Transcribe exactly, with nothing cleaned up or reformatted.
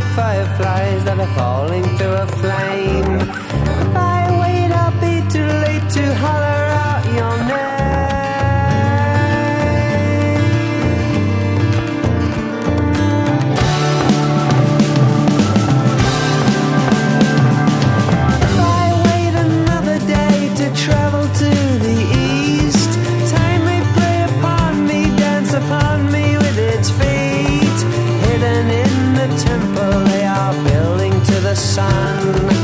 like fireflies that are falling through a flame. If I wait, I'll be too late to holler out your name. If I wait another day to travel to the east, time may prey upon me, dance upon me with its feet. Hidden in the temple they are building to the sun.